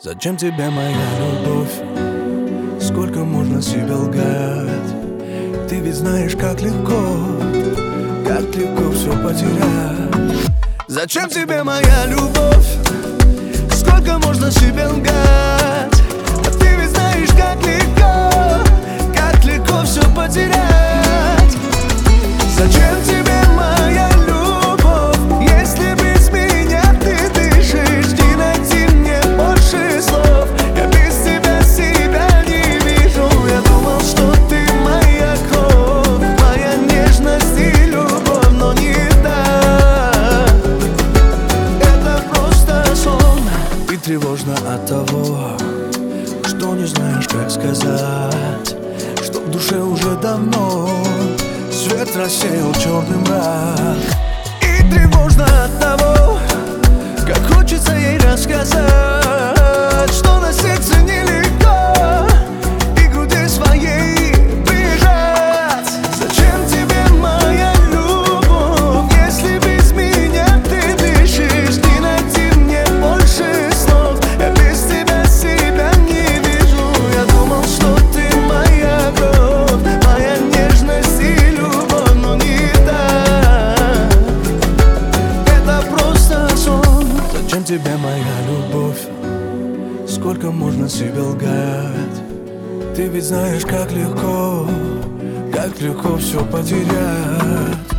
Зачем тебе моя любовь? Сколько можно себе лгать? Ты ведь знаешь, как легко все потерять. Зачем тебе моя любовь? Сколько можно себе лгать? А ты ведь знаешь, как легко все потерять. Зачем тебе моя любовь, если без меня ты дышишь? Не найти мне больше слов, я без себя не вижу. Я думал, что ты моя кровь, моя нежность и любовь, но не так. Это просто сон. И тревожно от того, что не знаешь, как сказать, что в душе уже давно свет рассеял черный мрак. И тревожно от того, как хочется ей рассказать, что на сердце нелегко и к груди своей прижать. Зачем тебе моя любовь, если без меня ты дышишь? Не найти мне больше слов, я без себя не вижу. Я думал, что ты моя кровь, моя нежность и любовь, но не так. Это просто сон. Зачем тебе моя любовь? Сколько можно себе лгать? Ты ведь знаешь, как легко все потерять.